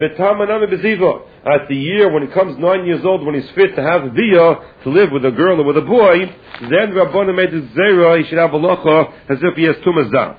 B'tamanami beziva. At the year when he comes 9 years old, when he's fit to have via, to live with a girl or with a boy, then Rabbanan made the zera, he should have a locha as if he has tumas zav.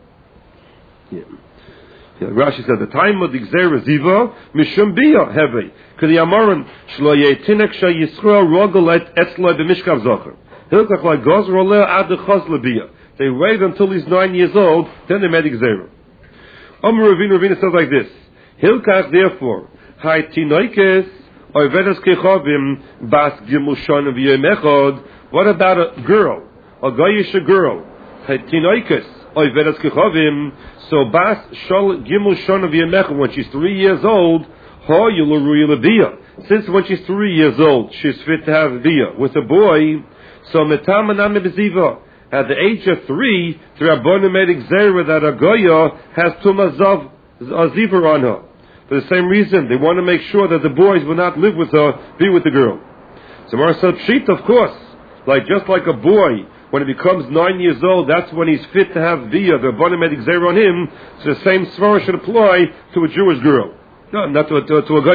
Rashi says the time of the Gzera Ziva Mishum Bia Heavy. Because the Amaran Shlo Yetinek Sha Yisrael Rogel Etzloi B'Mishkav Zocher. He'll look like Gozer Oleh Ad Chosle Bia. They wait until he's 9 years old, then they made the Gzera. Ravina says like this: Hilkach therefore Hai Tinoikes Oivedas Kechovim Bas Gimel Shon V'Yom Echad. What about a girl, a Goyish girl? Hai Tinoikes Oivedas Kechovim. So Bas Shol Gimel Shon V'Yom when she's 3 years old, Ho Yularu Yulabia. Since when she's 3 years old, she's fit to have Bia. With a boy, so Metamanam Beziva. At the age of 3, the Rabbanan made Gzera that a Goya has Tumazav Ziva on her. For the same reason, they want to make sure that the boys will not live with her, be with the girl. So Mar said, Pshit, of course, just like a boy, when he becomes 9 years old, that's when he's fit to have Via. The Rabbanan made Gzera on him, so the same svara should apply to a Jewish girl. No, not to a Goya, to a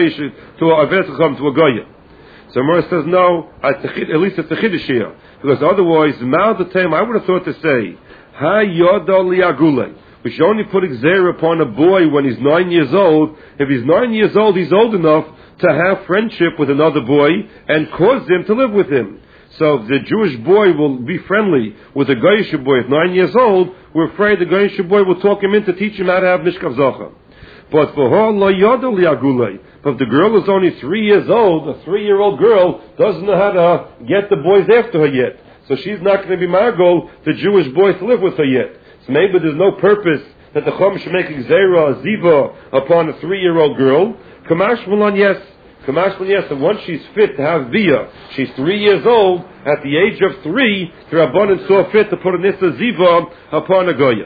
Goya. So Mar says, no, at least it's a Chiddush here. Because otherwise, Mal the time, I would have thought to say, Ha Yodo Liagule. We should only put Gzera upon a boy when he's 9 years old. If he's 9 years old, he's old enough to have friendship with another boy and cause him to live with him. So if the Jewish boy will be friendly with a Goyish boy at 9 years old, we're afraid the Goyish boy will talk him in to teach him how to have Mishkav Zocha. But for her, Lo Yodo Liagule. But if the girl is only 3 years old, a 3-year-old girl doesn't know how to get the boys after her yet. So she's not going to be margol the Jewish boy to live with her yet. So maybe there's no purpose that the Chum should make Gzera, a Ziva, upon a 3-year-old girl. Kamash Mulan, yes. Kamash Mulan, yes. And once she's fit to have Via, she's 3 years old, at the age of 3, the Rabbanan saw fit to put a Nissa Ziva upon a Goya.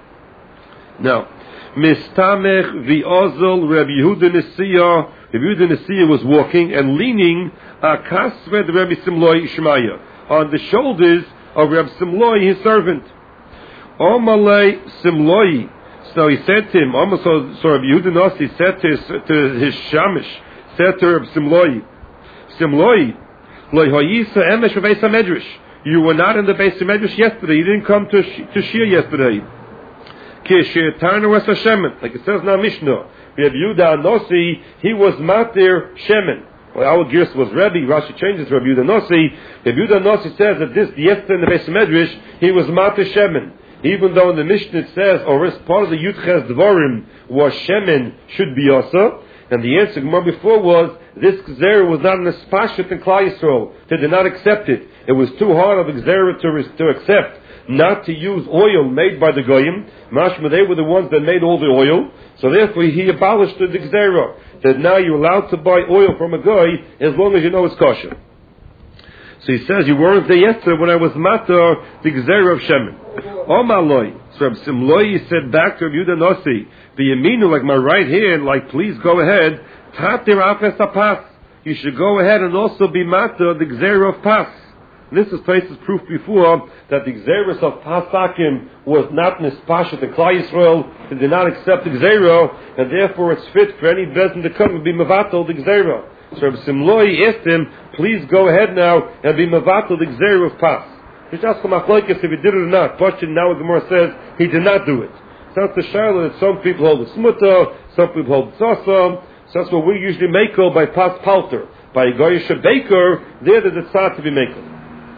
Now, Mistamech v'ozol Rabbi Yehuda Nesiya. Rabbi Yehuda Nesiya was walking and leaning Kasved Rabbi Simloi Shemaya on the shoulders of Rabbi Simloi, his servant. Omalei Simloi. So he said to him, so Rabbi Yehuda Nasi said to his Shamish, said to Rabbi Simloi, Loi Hayisa Emesh v'Beis HaMedrash. You were not in the Beis HaMedrash yesterday. You didn't come to Shir yesterday. Like it says now Mishnah, Rabbi Yehuda Nasi, he was Matir Shemen. Well, our Girs was Rebbe, Rashi changes Rabbi Yehuda Nasi. Rabbi Yehuda Nasi says that yesterday in the Beis Medrash, he was Matir Shemen. Even though in the Mishnah it says, or as part of the Yudches Dvarim was Shemen should be also. And the answer before was, this Gzera was not an Espashit in Klal Yisrael. They did not accept it. It was too hard of Gzera to accept. Not to use oil made by the Goyim. Mashma, they were the ones that made all the oil. So therefore he abolished the Gzera. That now you're allowed to buy oil from a Goy as long as you know it's kosher. So he says, you weren't there yesterday when I was matar the Gzera of Shemin. Omaloi. So Rabbi Simloi said back to Rabbi Yehuda Nasi, the Yaminu, like my right hand, please go ahead. Tatir Afes HaPas. You should go ahead and also be matar the Gzera of Pas. This is places proof before that the Gzeras of Pasakim was not Nispashat in Klal Yisrael. They did not accept the Gzera, and therefore it's fit for any Bezin to come and be Mavatal the Gzera. So Rabbi Simloi asked him, please go ahead now and be Mavatal the Gzera of Pas. Just ask him if he did it or not. Question now the Gemara says he did not do it. So it's the Shiloh that some people hold the Smuta, some people hold the Sasa. So that's what we usually make by Pas Palter. By Goyish Baker, they're the Tzad to be making.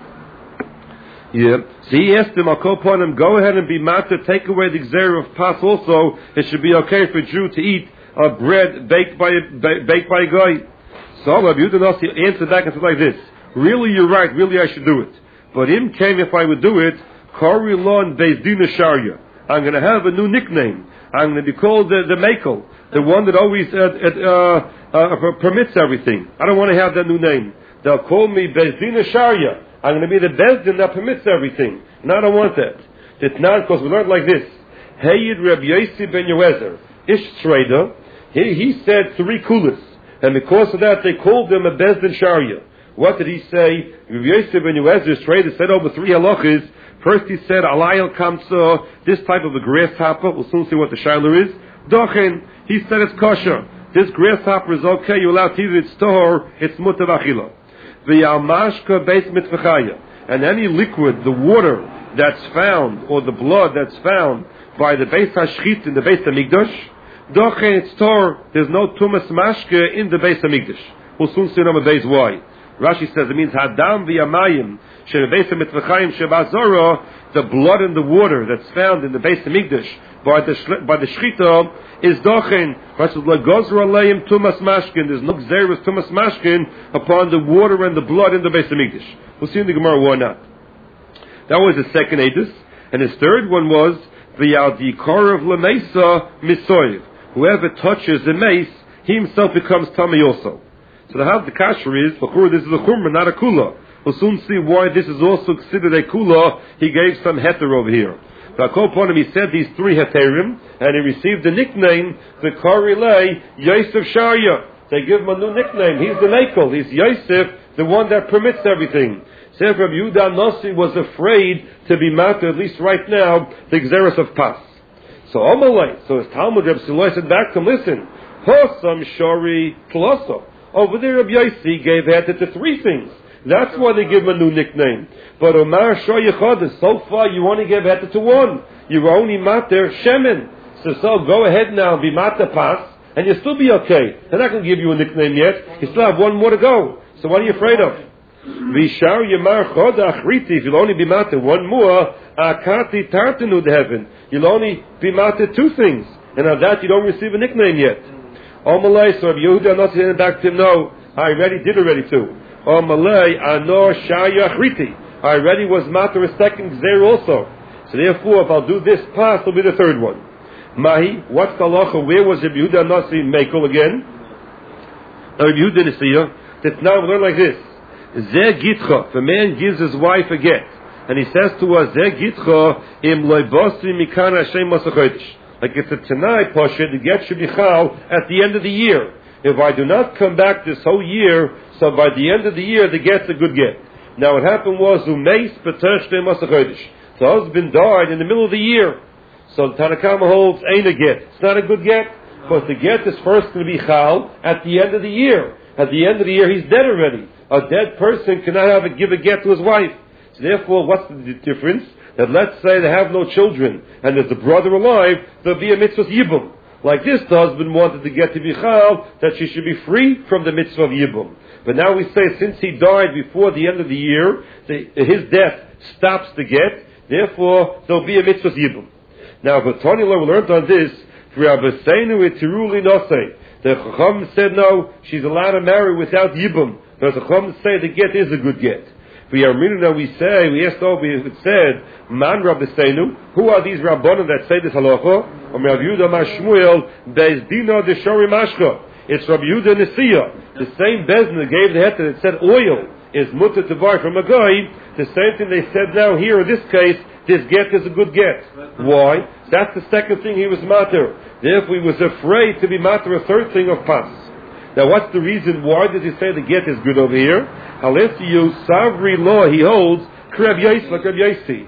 Yeah. So he asked him, I'll call upon him, go ahead and be matter, take away the Gzera of Pas also. It should be okay for a Jew to eat bread baked by a guy. So Rabbi Yehuda Nasi answered back and said like this, really you're right, really I should do it. But him came if I would do it, Kari Lon Beis Din Sharia. I'm going to have a new nickname. I'm going to be called the Makel, the one that always permits everything. I don't want to have that new name. They'll call me Beis Din Sharia. I'm going to be the Bezdin that permits everything. And I don't want that. It's not because we learned like this. Heyid Rabbi Yossi ben Yoezer, Ish Trader, he said 3 kulas. And because of that, they called him a Bezdin Sharia. What did he say? Rabbi Yossi ben Yoezer, Trader, said over 3 halachas. First he said, Alayel Kamsa, this type of a grasshopper, we'll soon see what the Shiloh is. Dochen, he said it's kosher. This grasshopper is okay, you're allowed to eat it, it's tahor, it's mutav achila. V'yalmashka beis mitfachaya. And any liquid, the water that's found, or the blood that's found by the Beis HaShchit in the Beis HaMikdash, dochen it's tor, there's no tumas mashke in the Beis HaMikdash. We'll soon see number Beis why. Rashi says it means hadam v'yamayim shebeis HaMitzvachayim shebazora, the blood and the water that's found in the Beis HaMikdash by the Shchita is dochen. Rashi says legozra aleim tumas mashkin. There's no gzeiros tumas mashkin upon the water and the blood in the Beis HaMikdash. We'll see in the Gemara why not. That was the second edus, and his third one was v'yaldikor of lemesa misoyev. Whoever touches the mace, he himself becomes tummy also. So the kasher is, this is a chumrah, not a kula. We'll soon see why this is also considered a kula. He gave some heter over here. He said these three heterim, and he received the nickname, the Korilei Yosef Sharia. They give him a new nickname. He's the Mekel. He's Yosef, the one that permits everything. Sefer Rabbi Yehuda Nasi was afraid to be matter, at least right now, the Gzeres of Pas. So Amalei, so his Talmud Reb Siloi said back to him, listen, Hosam Shori Tloso. Over there Rabbi Yossi gave heter to three things. That's why they give him a new nickname. But Omar Shor Yechodes, so far you only gave heter to one. You were only matter Shemin. So go ahead now and be matter Pas, and you'll still be okay. They're not going to give you a nickname yet. You still have one more to go. So what are you afraid of? Vishar Yamar Choda Achriti, if you'll only be matter one more, Akati Tartanu to heaven. You'll only be matter two things. And on that you don't receive a nickname yet. Omalei, so Rabbi Yehuda not saying back to him, no, I already did too. Omalei, Anor Shaya Achriti. I already was matter a second there also. So therefore, if I'll do this pass, it'll be the third one. Mahi, what's the halacha? Where was Rabbi Yehuda Nasi Mekel again? Rabbi Yehuda Nasiya, that now we learn like this. Zeh gitcha, if a man gives his wife a get, and he says to us, Zeh gitcha, im loibosi mikana Hashem masachodesh. Like it's a Tanai Pasha, the get should be chal at the end of the year. If I do not come back this whole year, so by the end of the year, the get's a good get. Now what happened was, umeis b'tershte masachodesh. The husband died in the middle of the year. So the Tanakama holds, ain't a get. It's not a good get, but the get is first going to be chal at the end of the year. At the end of the year, he's dead already. A dead person cannot give a get to his wife. So therefore, what's the difference? That let's say they have no children, and there's a brother alive, there'll be a mitzvah yibum. Like this, the husband wanted to get to Bichal, that she should be free from the mitzvah of yibum. But now we say, since he died before the end of the year, his death stops the get, therefore, there'll be a mitzvah yibum. Now, but Tony we learned on this, the Chacham said no, she's allowed to marry without yibum. But the Chacham say the get is a good get. We asked over, it said, Man Rabbeinu, who are these Rabbanim that say this halacha? Rabbi Yehuda Mashmuel, Beis Dina de Shori Mashka. It's Rabbi Yehuda Nesiya. The same Bezdin that gave the heter that said oil is mutter to buy from a guy. The same thing they said now here in this case, this get is a good get. Why? That's the second thing he was matter. Therefore he was afraid to be matter a third thing of pas. Now what's the reason? Why does he say the get is good over here? Alessiu Savri law he holds Kreb Yais like Kreb Yaisi.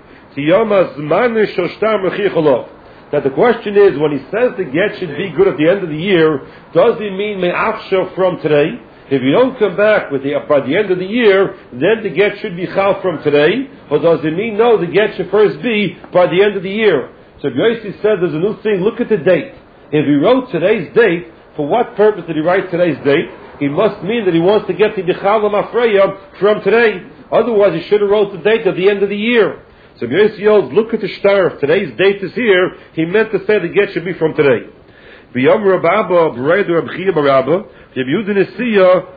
Now the question is, when he says the get should be good at the end of the year, does he mean me'achshav from today? If you don't come back by the end of the year, then the get should be chal from today, or does it mean no, the get should first be by the end of the year? So if Yossi says there's a new thing, look at the date. If he wrote today's date, for what purpose did he write today's date? He must mean that he wants to get the Bichal Mafreya from today. Otherwise, he should have wrote the date at the end of the year. So if Yossi yells, look at the star, if today's date is here, he meant to say the get should be from today. V'yom Rababa, B'reidu Rabchiyah Barabba, If you didn't see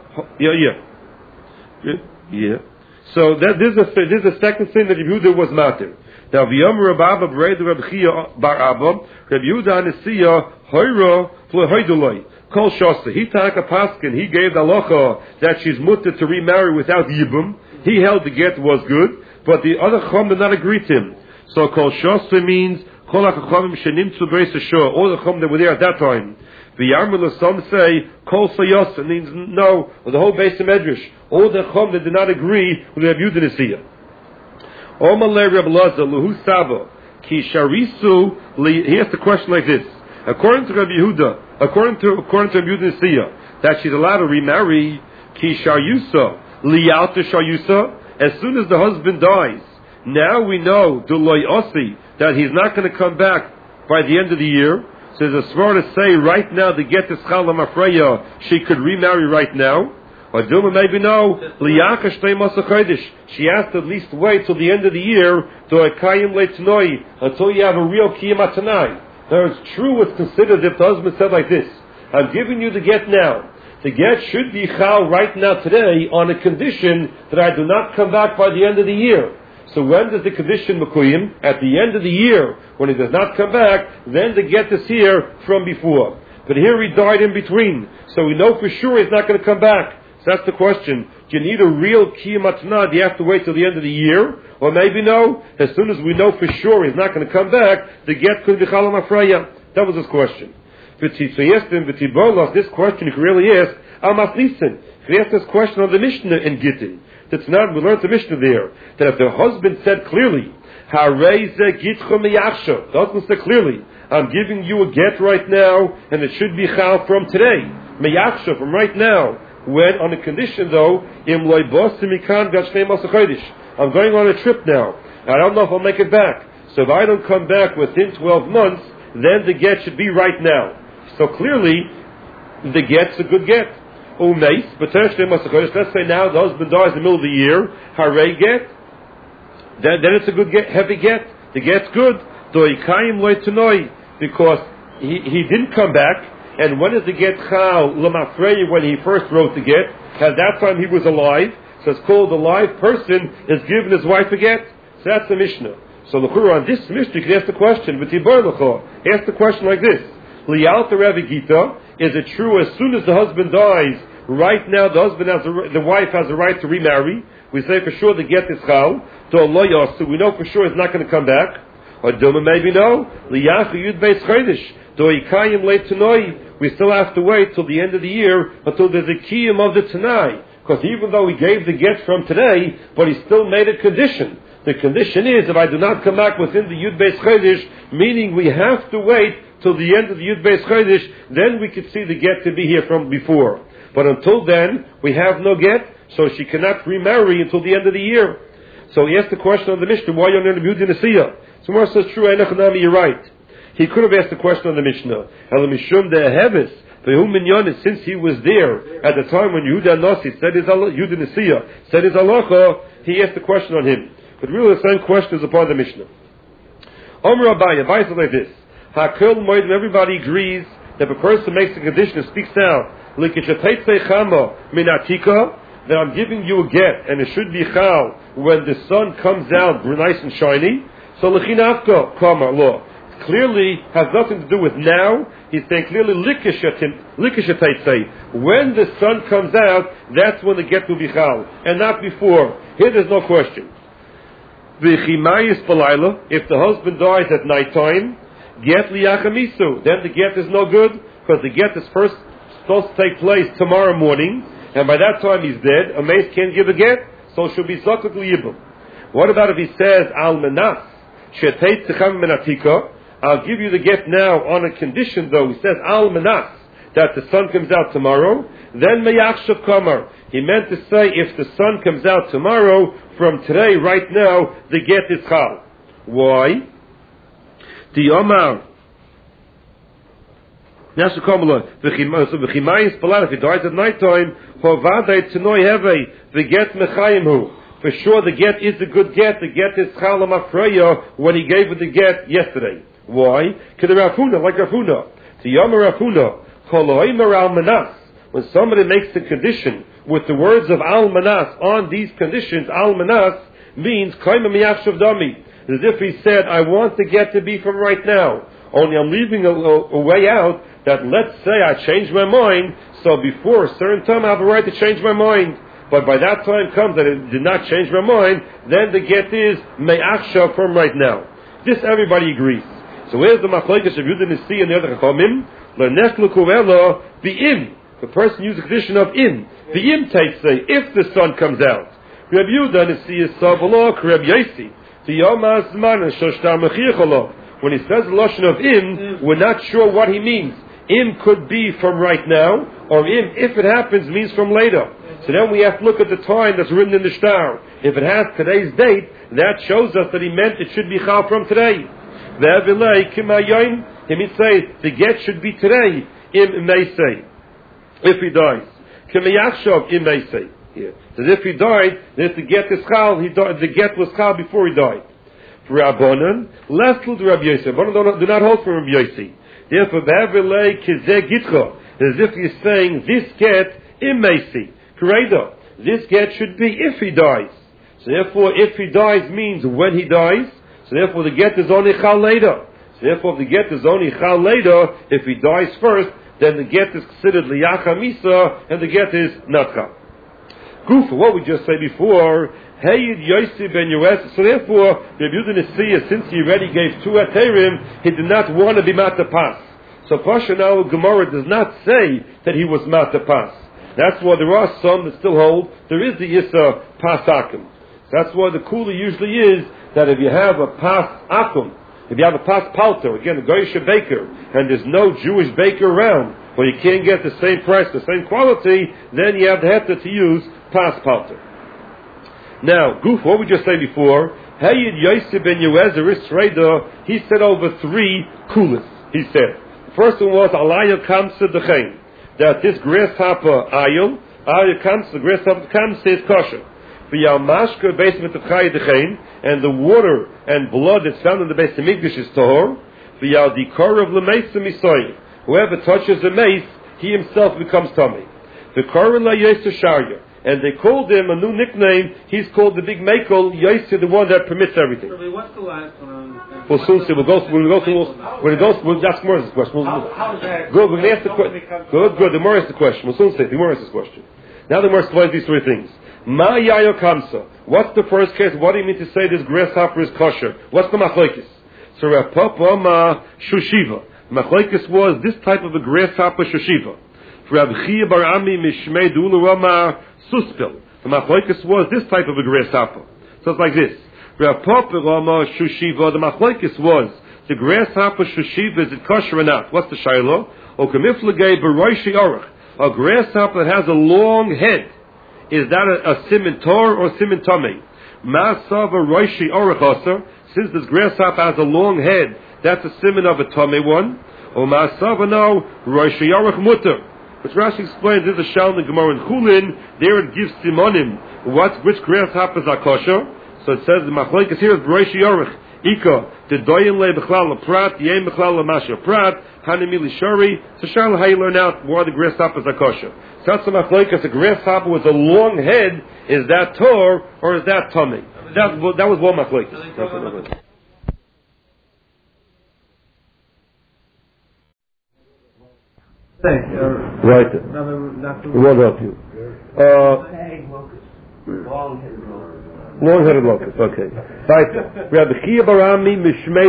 so that this is a second thing that Rabbi Yehuda was matir. Now v'yom Rabba b'reid Rabbi Chia bar Abba Rabbi Yehuda Nesiya hoira flehoiduloi kol shasa. He took a paskin. He gave the halacha that she's mutter to remarry without yibum. He held the get was good, but the other chum did not agree to him. So kol shasa means kol hachachamim shenim tzu beis hashor. All the chum that were there at that time. V'yarmul, some say kol sayos. It means no. The whole base of medrash. All the chum that did not agree with Rabbi Yehuda Nesiya. Omalei Rabbi Lazar luhu saba ki sharisu li. He asked the question like this: According to Rabbi Yehuda, according to Rabbi Yehuda Nesiya, that she's allowed to remarry, ki sharyusa, liyalta sharyusa, as soon as the husband dies. Now we know, Duloi Osi, that he's not going to come back by the end of the year. So there's a svara to say right now to get this Chala Mafreya, she could remarry right now. Or Dilma maybe no, Liyaka Shtei Masa Chodesh. She has to at least wait till the end of the year to Akayim Leitnoi, until you have a real Kiyam Atanai. Now it's true what's considered if the husband said like this, I'm giving you the get now. The get should be Chal right now today on a condition that I do not come back by the end of the year. So when does the condition Mekuyim? At the end of the year, when he does not come back, then the get is here from before. But here he died in between, so we know for sure he's not going to come back. So that's the question. Do you need a real Kiyam Matana? Do you have to wait till the end of the year? Or maybe no. As soon as we know for sure he's not going to come back, the get could be Chala Mafreya. That was his question. So he asked him, this question you can really ask, Al-Masnisin. He asked this question on the Mishnah in Gittin. That's not, we learned the Mishnah there, that if the husband said clearly, the husband said clearly, I'm giving you a get right now, and it should be chal from today. Meyachsha, from right now. When, on a condition though, I'm going on a trip now. I don't know if I'll make it back. So if I don't come back within 12 months, then the get should be right now. So clearly, the get's a good get. Let's say now the husband dies in the middle of the year, Hare get, then it's a good get, heavy get. The get's good. Because he didn't come back, and when is the get chal lamafrei? When he first wrote the get, at that time he was alive, so it's called a live person is giving his wife a get. So that's the Mishnah. So on this Mishnah you can ask the question, ask the question like this. Lialta Rebbe Gita, is it true as soon as the husband dies, right now the wife has a right to remarry? We say for sure the get is chal. So we know for sure he's not going to come back. Or Dilma maybe no. Liyacha Yud Beis Chodesh. Doikayim late Tanoi. We still have to wait till the end of the year until there's a kiyum of the Tanai. Because even though he gave the get from today, but he still made a condition. The condition is if I do not come back within the Yud Beis Chodesh, meaning we have to wait till the end of the Yud Beis Chodesh, then we could see the get to be here from before. But until then, we have no get, so she cannot remarry until the end of the year. So he asked the question on the Mishnah, why you're not Rabbi Yehuda Nesiya? So Mar says, true, Einachanami, you're right. He could have asked the question on the Mishnah. Elamishum de Heves, since he was there at the time when Yehuda Nasi said his Yehuda Nesiya said his halacha, he asked the question on him. But really the same question is upon the Mishnah. Omer Abaye says like this. Hakol Moed, everybody agrees that if a person makes a condition and speaks out, that I'm giving you a get, and it should be chal when the sun comes out nice and shiny. So lechinafka kama law clearly has nothing to do with now. He's saying clearly likishataytzei. When the sun comes out, that's when the get will be chal, and not before. Here there's no question. V'chimayis balayla, if the husband dies at night time, get liyachamisu, then the get is no good, because the get is first supposed to take place tomorrow morning, and by that time he's dead. A mace can't give a get, so it should be zakuk liyibum. What about if he says al menas sheteit tzecham menatika? I'll give you the get now on a condition, though. He says al menas, that the sun comes out tomorrow. Then meyachshav kamar. He meant to say if the sun comes out tomorrow, from today, right now, the get is chal. Why? The Omar. If he dies at night time, the get mechayimhu. For sure the get is a good get. The get is chal mafreya when he gave it the get yesterday. Why? Rafuna, like Rafuna. The Yomar Rafuna, koloimer al manas. When somebody makes the condition with the words of al manas on these conditions, al manas means kaima miyachshav dami. As if he said, I want the get to be from right now. Only I'm leaving a way out that let's say I change my mind, so before a certain time I have a right to change my mind. But by that time comes that it did not change my mind, then the get is me'achshav from right now. This everybody agrees. So where's the machlokes of Yehuda Nesiya and the other chachamim? L'nechlu kuelo bi'im. The person uses the condition of im. Bi'im say if the sun comes out. Rabbi Yehuda Nesiya savalo Rabbi Yosi. When when he says the lashon of im, we're not sure what he means. Im could be from right now, or im, if it happens, means from later. So then we have to look at the time that's written in the shtar. If it has today's date, that shows us that he meant it should be chal from today. He means say the get should be today. Im may say, if he dies. Im may say. So if he died, then if the get is chal, the get was chal before he died. For Rabbanan, less to Rabbi Yossi. Rabbanan do not hold from Rabbi Yossi. Therefore, be'avelei kizeh gitcha, as if he's saying this get im may say. Correct? This get should be if he dies. So therefore, if he dies means when he dies. So therefore, the get is only chal later. So therefore, if the get is only chal later, if he dies first, then the get is considered liyacha misa, and the get is not chal. Gufa, what we just said before, Heyid Yossi ben Yoes. So therefore, Rabbi Yehuda Nesiya, since he already gave 2 Aterim, he did not want to be Matapas. So Pasha now Gemara does not say that he was Matapas. That's why there are some that still hold there is the Issa Pas Akum. That's why the Kula usually is that if you have a Pas Akum, if you have a Pas Palter, again a Goyish baker, and there's no Jewish baker around, or you can't get the same price, the same quality, then you have the heta to use Pas Palter. Now, Guf, what we just said before, Hayid Yosef ben Yehuzer Israel, he said over 3 kulas. He said, the first one was Alaya Kamsa Dechain, that this grasshopper ayil, Alaya Kamsa, the grasshopper Kamsa is kosher. V'yalmashka basement of Chai Dechain, and the water and blood that's found in the base of Mikdash is tahor. V'yaldikor of Lemeisa Misoy, whoever touches a mace, he himself becomes tummy. The Koran La Yosef Sharya. And they called him a new nickname. He's called the Big Mekel. Yosef, the one that permits everything. So what's the last one? We'll soon see. We'll ask more this question. How is that? Good. We're going to ask the question. Good. The more is the question. We'll soon see. The more is this question. Now the more explains these 3 things. Ma Yayo Kamsa. What's the first case? What do you mean to say this grasshopper is kosher? What's the machlokes? So Rapapa Ma Shushiva. Machlokes was this type of a grasshopper Shushiva. For Rabbi Chia Bar Ami Mishmei Dulu Rama Suspil. The machlokes was this type of a grasshopper. So it's like this. Rapapa Rama Shushiva. The machlokes was the grasshopper Shushiva, is it kosher or not? What's the shayla? O kamiflagei Baroishi Orach. A grasshopper that has a long head. Is that a simin tor or simin tame? Masava Roishi Orach Aser. Since this grasshopper has a long head, that's a simin of a tame one. Or Masava no Roishi Orach Mutter. Which Rashi explains, there's a shal in the Gemara in Chulin, there it gives simonim, which grasshoppers are kosher. So it says, the machlokes here is B'reishi Yorech, Ika, the doyin le b'chlal l'prat, yem b'chlal l'masha prat, hanimili shari, so shal how you learn out why the grasshoppers are kosher. So that's the machlokes, a grasshopper with a long head, is that tor, or is that tummy? That was one machlokes. Right. What about you? Long-headed locust. Okay. Right. Rabbi Chia Bar Ami Mishmei